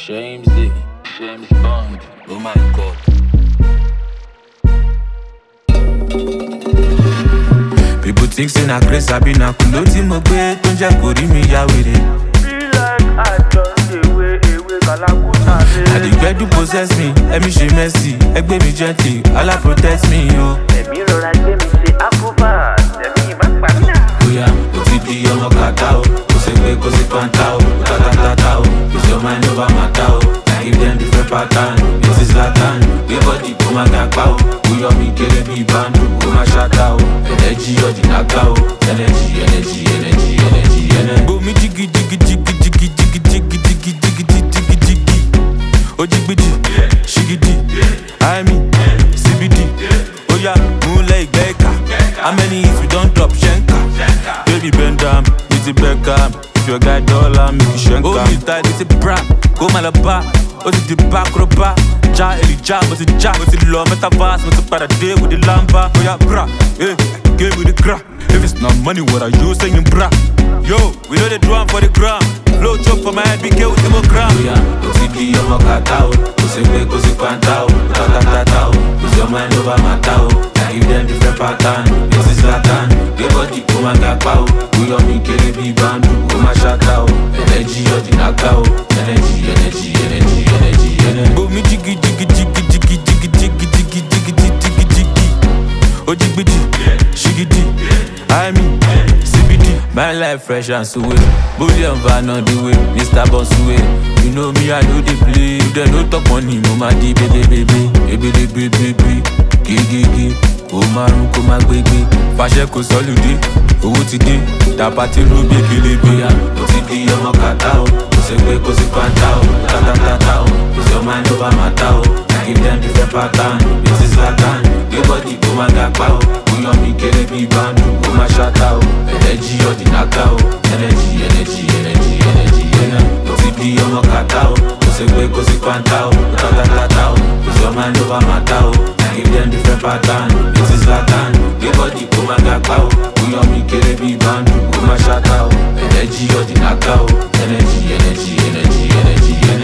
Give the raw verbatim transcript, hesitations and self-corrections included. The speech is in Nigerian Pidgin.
Shamesy, James Bond. Oh my god. People think say na grace I be na kulo tí mo gbé tó ń jẹ́ kó rí mi yá wèrè. Be like I just away, away, Kalakuta. I dey get to possess me, ẹ̀mí ṣe messy, ẹgbẹ́ mi gently, Allah protect me yo. Ẹ̀mí rọra gbé mi ṣe àkóbá, ẹ̀mí má pa mí náà. Bóyá o ti di ọmọ kàtá o, kò ṣe pé kò sí pàǹtà o, tátátátá o, kò sí ọmọ ẹni bá máa ta o. I give them different pattern, this is Latin, gbé bọ́dì kó má ga pa o. Bóyá mi kéré bí báńdù, kó má ṣáká o. Energy ọ̀dì náká o, energy, energy, energy, energy, energy. Bomi jigi jigi jigi jigi jigi jigi jigi jigi jigi jigi. Ojigbiji, shigidi, I mean, C B D. Oya, moonlight ìgbẹ́ka. How many hits we don't drop shenka? Baby bend down, it's a Beckham. If your guy dollar, make you shenka. Oh, you tight, it's a bra. Go malaba, oh, it's the back roba. Ja, eli ja, but it's ja, but it's low. Metaverse, but it's para day with the lamba. Oh yeah, bra, eh, give me the crack. If it's not money, what are you saying, bra? Yo, we know the drum for the gram. Blow chop for my head, B K with the gram. Oh yeah, o ti di ọmọ kàtá o, kò sí pé kò sí pàǹtà o, tátátátá o, kò sí ọmọ ẹni bá máa ta o. I give them different pattern, this is Latin. Gbé bọ́dì kó má ga pa o, bóyá mi kéré bí báńdù, kó má ṣáká o. Energy ọ̀dì náká o, energy, energy, energy, energy, energy. Bomi jigi jigi jigi jigi jigi jigi jigi jigi jigi jigi. Ojigbiji, shigidi, I mean, C B D. My life fresh and sweet. Bullion van on the way, Mister Bonsuwe. You know me, I know the play. You don't know talk money, mama di baby baby, baby baby baby. Gigi gigi, kò márùn kò má gbégbé. Fàṣẹ kò sọ́lùdé, owó ti dé. Dàpá ti rú bí ekele. O ti di ọmọ kàtá o, kò sí pé kò sí pàǹtà o, tátátátá o, kò sí ọmọ ẹni bá máa ta o. I give them different pattern, this is Latin. Gbé bọ́dì kó má ga pa o, bóyá mi kéré bí báńdù, kó má ṣáká o. Energy ọ̀dì náká o, energy, energy, energy, energy, energy. O ti di ọmọ kàtá o, kò sí pé kò sí pàǹtà o, tátátátá o, kò sí ọmọ ẹni bá máa ta o. I give them different pattern, this is Latin. Gbé bọ́dì kó má ga pa o, bóyá mi kéré bí báńdù, kó má ṣáká o. Energy ọ̀dì náká o, energy, energy, energy, energy, energy.